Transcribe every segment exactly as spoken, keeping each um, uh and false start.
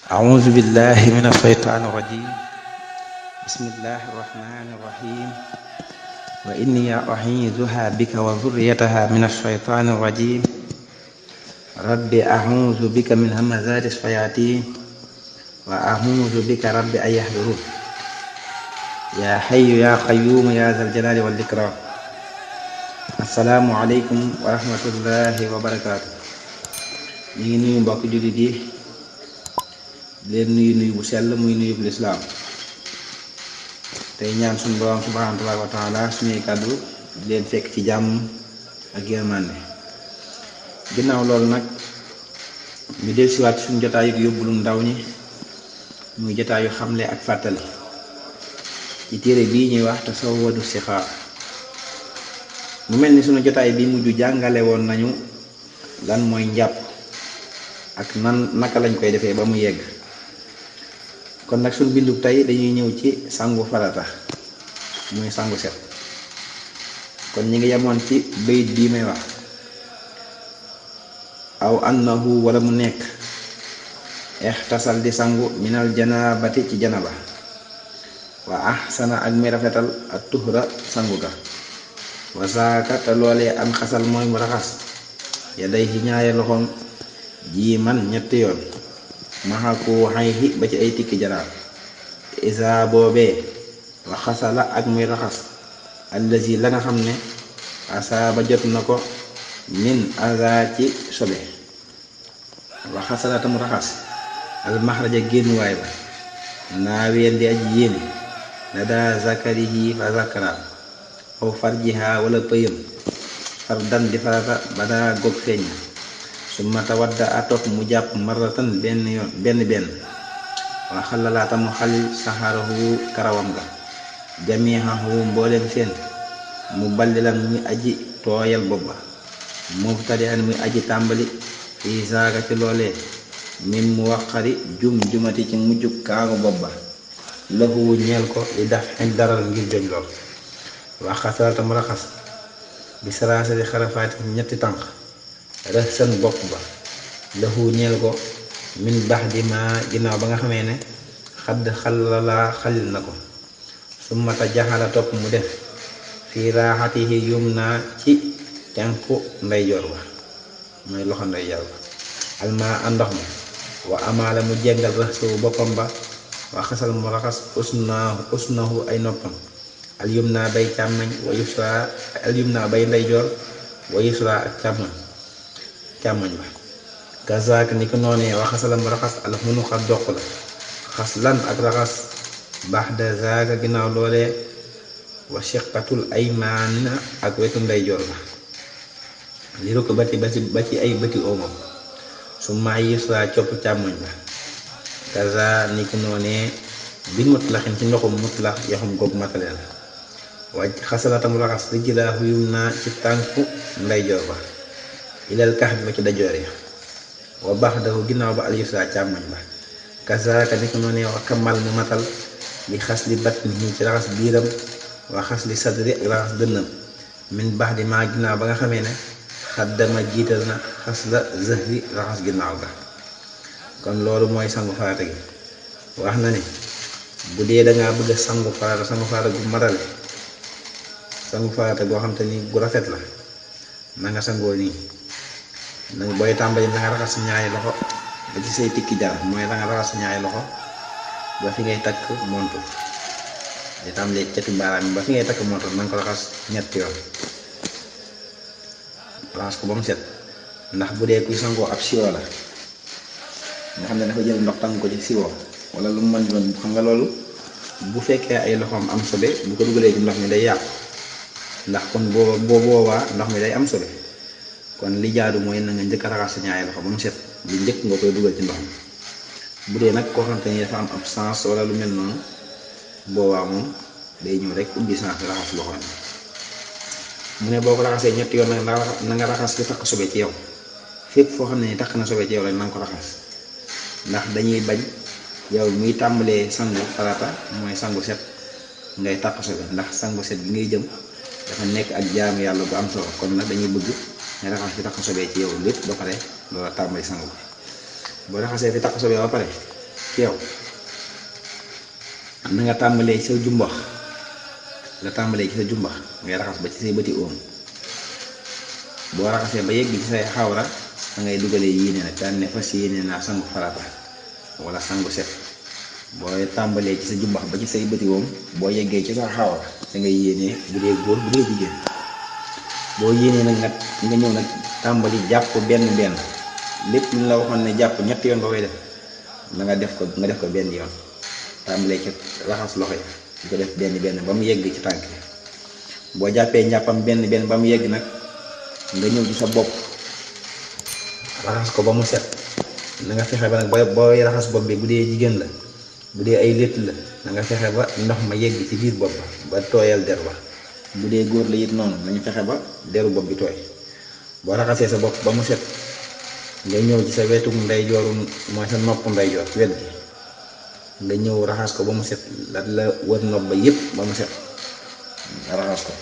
أعوذ بالله من الشيطان الرجيم بسم الله الرحمن الرحيم وإني أعيذها بك وذريتها من الشيطان الرجيم رب أعوذ بك من همزات الشياطين وأعوذ بك رب أن يحضرون يا حي يا قيوم يا ذا الجلال والإكرام السلام عليكم ورحمة الله وبركاته. ñu ngi nuyu mbokk jullit yi leen nuyu nuyu bu sell muy nuyu bu lislaam tey ñaan suñu borom subhanahu wa taala suñuy kàddu leen fekk ci jàmm ak yërmande. ginnaaw loolu nag ñu del siwaat suñu jotaayu yóbbulu ndaw ñi muy jotaayu xamle ak fàttali ci téere bii ñuy wax Tasawwudu Sixaar. mu mel ni suñu jotaay bi mujj jàngale woon nañu lan mooy njàpp ak nan naka lañ koy defee ba mu yegg. kon nag suñ bindu tey dañuy ñëw ci sangu farata muy sangu set. kon ñi ngi yemoon ci bayit bii may wax aw annahu wala mu nekk ixtasal di sangu minal janaabati ci janaba wa ahsana ak mi rafetal ak tuhra sangu ga wa saaka te loolee am xasal mooy mu raxas ya day ci ñaari loxoom ji man ñetti yoon maxaku xayhi ba ci ay tikki jaraab isa boobee wa xasala ak muy raxas allazi la nga xam ne asaaba jot na ko min aza ci sobe wa xasala tam raxas al maxraja génnuwaay ba naaween di aji yéene la daa zakarihi fa zakara aw farjiha wala pëyam far dan di farata ba daa gog feeñ su ma tawadda a topp mu jàpp maratan benn yoon benn benn waa xalalaata mu xalil saxaarahu karawam ga jamihahu mboolem seen mu ballilan muy aji tooyal bobba mubtadi'an muy aji tàmbali fii saaga ci loolee min mu waqari jum jumati ci mujjug kaagu bobba lahu ñeel ko li daf xen daral ngir joj lool waa xasalata mu raxas bi saraasari xarafaati ñetti tànk rëx seen bopp ba lahu ñeel ko min bax di ma ginnaaw ba nga xamee ne xadd xalalaa xalil na ko sumata jaxala topp mu def fii raaxatihi yum naa ci tenku ndeyjoor ba mooy loxo ndeyjoor ba alma àndox ma wa amaala mu jengal rëx suu boppam ba wa xasal mu raxas usnaahu usnahu ay noppam al yum naa bay càmmoñ wa yusra al yum naa bay ndeyjoor wa yusra ak càmmoñ càmmoñ ba gazaak ni ko noonee wa xasala mu raxas al xunuqa doq la xas lan ak raxas baax de zaaka ginnaaw loolee wa shiqatul aymaan ak wetu ndeyjoor ba li rukk bati ba ci ba ci ay bëti oomam su ma yusra copp càmmoñ ba gaza ni ko noonee bi mutlaxin ci ndoxum mutlax yaxum goog matale la wa xasalatam raxas rijlaahu yumna ci tànku ndeyjoor ba ilal kax bi ba ci dajoor ya wa baxdahu ginnaaw ba al yusra càmmoñ ba kasaaka ni ko noonee wa kamal mu matal li xas li batnihi ci raxas biiram wa xas li sadri ak raxas dënnam min bax di maa ginnaaw ba nga xamee ne xaddama jiital na xas la zëhri raxas ginnaaw ga. kon loolu mooy sangu farata gi. wax na ne bu dee dangaa bëgg sangu farata sangu farata gu matale sangu farata goo xam te ni gu rafet la na nga sangoo nii nag booy tàmbali na nga raxas sa ñaari loxo ba ci say tikki jar mooy da nga raxas sa ñaari loxo ba fi ngay takk montu di tàmbalee cati baaraam yi ba fi ngay takk montu na nga ko raxas ñetti yoon raxas ko ba mu set. ndax bu dee kuy sangoo ab siwo la nga xam ne dafa jël ndox tàng ko ci siwo wala lu mu mën doon xam nga loolu bu fekkee ay loxoom am sobe bu ko dugalee ci ndox mi day yàqu ndax kon boo boo boobaa ndox mi day am sobe. kon li jaadu mooy na nga njëkk a raxas sa ñaari loxo ba mu set li njëkk nga koy dugal ci ndox mi. bu dee nag koo xam te ni dafa am absence wala lu mel noonu boobaa moom day ñëw rek ubbi sens raxas loxo mi. mu ne boo ko raxasee ñetti yoon nag na nga raxas li takk sobe ci yow fépp foo xam ne ni takk na sobe ci yow rek na nga ko raxas ndax dañuy bañ yow muy tàmbalee sangu farata mooy sangu set ngay takk sobe ndax sangu set bi ngay jëm dafa nekk ak jaamu yàlla bu am solo. kon nag dañuy bëgg nga raxas fi takk sobee ci yow lépp ba pare loola tàmbali sangu. boo raxasee fi takk sobee ba pare ci yow na nga tàmbalee ci sa jumbax la tàmbalee ci sa jumbax ngay raxas ba ci say bëti oom boo raxasee ba yegg ci say xawra da ngay dugalee yéene nag daan ne fas yéene naa sangu farata wala sangu set booy tàmbalee ci sa jumbax ba ci say bëti oom boo yeggee ci sa xawra da ngay yéenee bu dee góor bu dee jigéen boo yéenee nag nga nga ñëw nag tàmbali jàpp benn benn lépp lu la waxoon ne jàpp ñetti yoon nga koy def da nga def ko nga def ko benn yoon tàmbalee ci raxas loxo yi di ko def benn benn ba mu yegg ci tànk yi boo jàppee njàppam benn benn ba mu yegg nag nga ñëw ci sa bopp raxas ko ba mu set na nga fexe ba nag booy booy raxas bopp bi bu dee jigéen la bu dee ay létt la na nga fexe ba ndox ma yegg ci biir bopp ba ba tooyal der ba bu dee góor la it noonu nañu fexe ba deru bopp bi tooy boo raxasee sa bopp ba mu set nga ñëw ci sa wetu ndeyjooru mooy sa nopp ndeyjoor wet gi nga ñëw raxas ko ba mu set la la wër nopp ba yépp ba mu set nga raxas ko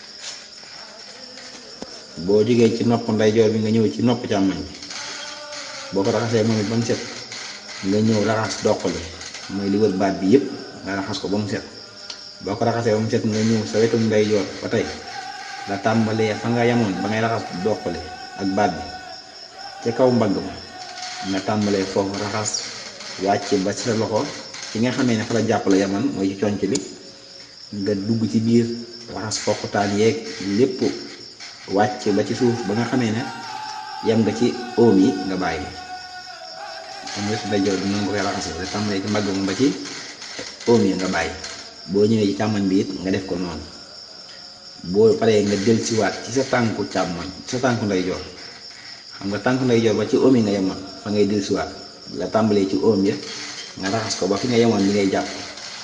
boo jógee ci nopp ndeyjoor bi nga ñëw ci nopp càmmoñ bi boo ko raxasee moom it ba mu set nga ñëw raxas doqali mooy li wër baat bi yépp nga raxas ko ba mu set boo ko raxasee ba mu set nga ñëw sa wetu ndeyjoor ba tey la tàmbalee fa nga yamoon ba ngay raxas doqali ak baat bi ci kaw mbagg ma nga tàmbalee foofu raxas wàcc ba ci sa loxo ci nga xamee ne fa la jàpp la yaman mooy ci conc bi nga dugg ci biir raxas fokkutaan yeeg lépp wàcc ba ci suuf ba nga xamee ne yam nga ci oom yi nga bàyyi am wetu ndeyjoor bi noonu nga koy raxasee da tàmbalee ci mbagg ma ba ci oom yi nga bàyyi boo ñëwee ci càmmoñ bi it nga def ko noonu boo paree nga del ci waat ci sa tànku càmmoñ ci sa tànku ndeyjoor xam nga tànku ndeyjoor ba ci oom yi nga yemoon fa ngay del ci waat la tàmbalee ci oom ya nga raxas ko ba fi nga yemoon li ngay jàpp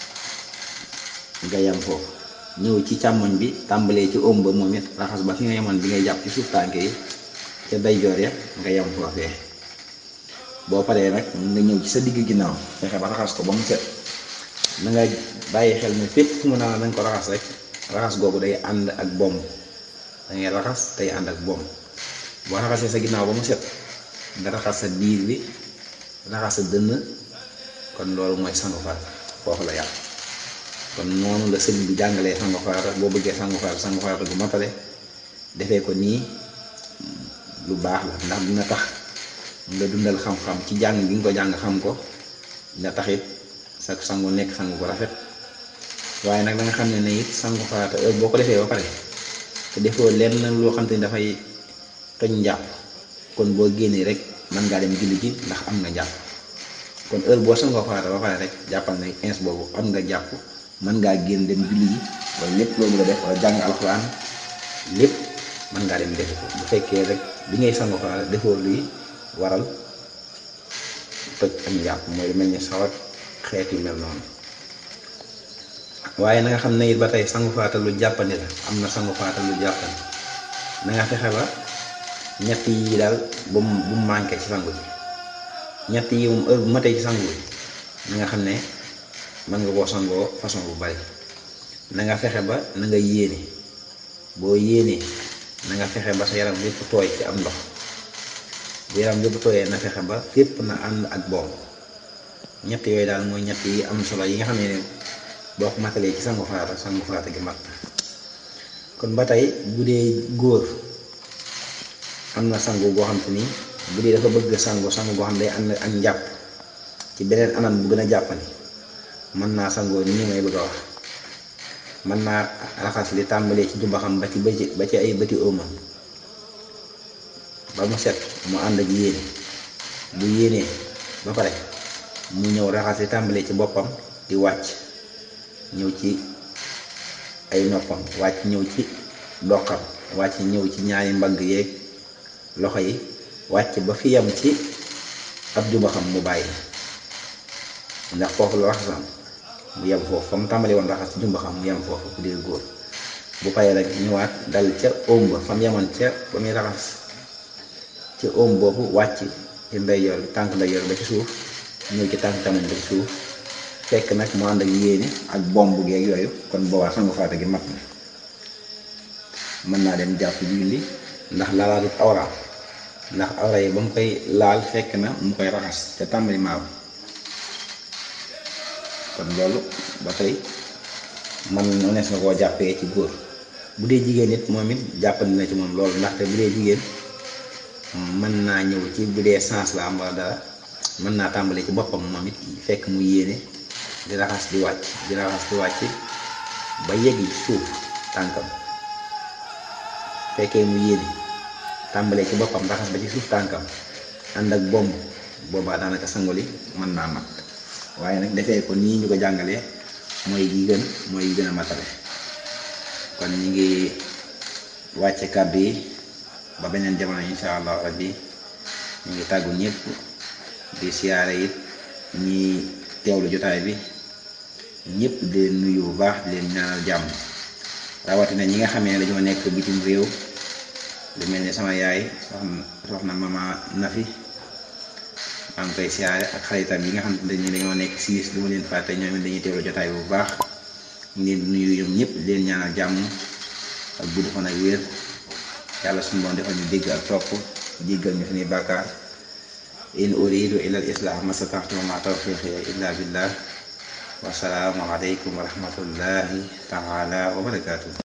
nga yem foofu ñëw ci càmmoñ bi tàmbalee ci oom ba moom it raxas ba fi nga yemoon bi ngay jàpp ci suuf tànk yi ca ndeyjoor ya nga yem foofee boo paree nag nga ñëw ci sa digg ginnaaw fexe ba raxas ko ba mu set na nga bàyyi xel ne fépp fu mu naan nañ ko raxas rek raxas googu day ànd ak bomb da ngay raxas day ànd ak bomb boo raxasee sa ginnaaw ba mu set nga raxas sa biir bi raxas sa dënn kon loolu mooy sangu farata foofu la yàq kon noonu la sëriñ bi jàngalee sangu farata boo bëggee sangu farata sangu farata gu matale defee ko nii lu baax la ndax dina tax nga dundal xam-xam ci jàng gi nga ko jàng xam ko dina taxit sa sangu nekk sangu bu rafet waaye nag da nga xam ne ne it sangu farata heure boo ko defee ba pare te defoo lenn loo xam te ni dafay toj njàpp kon boo génnee rek mën ngaa dem julli ji ndax am nga jàpp kon heure boo sangoo farata ba pare rek jàppal na ins boobu am nga jàpp mën ngaa génn dem julli ji wala lépp loolu nga def wala jàng alxuraan lépp mën ngaa dem defe ko bu fekkee rek bi ngay sangoo farata defoo luy waral toj am jàpp mooy lu mel ni sawat xeet yu mel noonu waaye na nga xam ne it ba tey sangu farata lu jàppandi la am na sangu farata lu jàppandi na nga fexe ba ñett yi daal bu mu bu mu manqué ci sangu bi ñett yi moom heure bu matee ci sangu bi na nga xam ne mën nga koo sangoo façon bu bari na nga fexe ba na nga yéene boo yéenee na nga fexe ba sa yaram lépp tooy ci am ndox bu yaram lépp tooyee na fexe ba fépp na ànd ak boom ñett yooyu daal mooy ñett yi am solo yi nga xam ne boo ko matalee ci sangu farata sangu farata gi mat kon ba tey bu dee góor am na sangu goo xam te ni bu dee dafa bëgg sangu sangu goo xam day ànd ak njàpp ci beneen anam bu gën a jàppani mën naa sangoo nii may bëgg a wax mën naa raxas li tàmbalee ci jumbaxam ba ci bëci ba ci ay bëti óomam ba mu set mu ànd ak yéene bu yéenee ba pare mu ñëw raxas li tàmbalee ci boppam di wàcc ñëw ci ay noppam wàcc ñëw ci doxam wàcc ñëw ci ñaari mbagg yeeg loxo yi wàcc ba fi yam ci ab jumbaxam mu bàyyi ndax foofu la raxasam mu yem foofu fa mu tàmbali woon raxas ci jumbaxam mu yem foofu ku dee góor bu paree rek ñëwaat dal ca óom ba fa mu yemoon ca ba muy raxas ci óom boobu wàcc ci ndeyjoor bi tànk ndeyjoor ba ci suuf ñëw ci tànk càmmoñ ba ci suuf fekk nag mu ànd ak yéene ak bomb geeg yooyu kon boobaa sangu farata gi mat na mën naa dem jàpp julli ndax laalaatut awra ndax awra yi ba mu koy laal fekk na mu koy raxas te tàmbali maaw kon loolu ba tey man nees na koo jàppee ci góor. bu dee jigéen nit moom it jàppandi na ci moom loolu ndaxte bu dee jigéen mën naa ñëw ci bu dee sens la am wala dara mën naa tàmbali ci boppam moom it fekk mu yéene di raxas di wàcc di raxas di wàcc ba yegg ci suuf tànkam fekkee mu yéene tàmbalee ci boppam raxas ba ci suuf tànkam ànd ak bomb boobaa daanaka sangoli mën naa mat waaye nag defee ko nii ñu ko jàngalee mooy gi gën mooy yi gën a matale. kon ñi ngi wàcce kàddu yi ba beneen jamono insha allah rabbi ñu ngi tàggu ñëpp di siyaare it ñi teewlu jotaay bi ñëpp di leen nuyu bu baax di leen ñaanal jàmm rawatina ñi nga xamee ne dañoo nekk bitim réew lu mel ni sama yaay soxna soxna mama Nafi maa ngi koy siyaare ak xaritam yi nga xam ne dañoo nekk siis du ma leen fàtte ñoom it dañuy teewlu jotaay bu baax ñu leen nuyu ñoom ñëpp di leen ñaanal jàmm ak gudd fan ak wér yàlla suñu borom defal ñu dégg ak topp jéggal ñu suñuy bàkkaar in uridu illa al islah ma stata'tu wa ma tawfiqi illa billah wa salaamu alaykum wa rahmatullahi taala wa barakatuh